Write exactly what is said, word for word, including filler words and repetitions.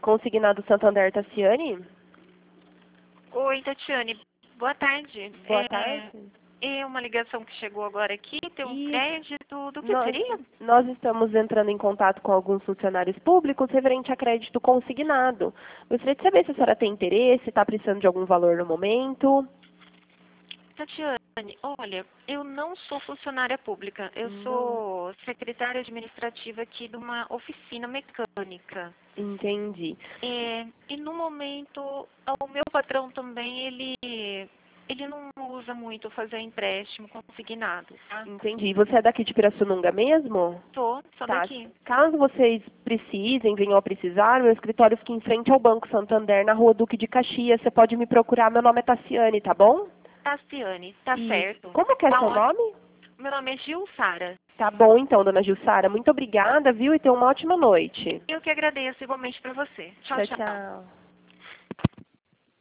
Consignado Santander, Tassiane? Oi, Tatiane. Boa tarde. Boa é, tarde. É uma ligação que chegou agora aqui, tem um Isso. crédito, do que Nós, seria? nós estamos entrando em contato com alguns funcionários públicos referente a crédito consignado. Gostaria de saber se a senhora tem interesse, está precisando de algum valor no momento. Tatiane, olha, eu não sou funcionária pública, eu Não. sou secretária administrativa aqui de uma oficina mecânica. Entendi. É, e no momento, o meu patrão também, ele, ele não usa muito fazer empréstimo consignado, tá? Entendi. Você é daqui de Pirassununga mesmo? Tô, só Tá. daqui. Caso vocês precisem, venham a precisar, meu escritório fica em frente ao Banco Santander, na Rua Duque de Caxias. Você pode me procurar, meu nome é Tassiane, tá bom? Tassiane, tá Isso. certo. Como que é Tá seu ótimo. nome? Meu nome é Gil Sara. Tá bom então, dona Gilsara. Muito obrigada, viu? E tenha uma ótima noite. Eu que agradeço igualmente para você. Tchau, Tchau, tchau. tchau.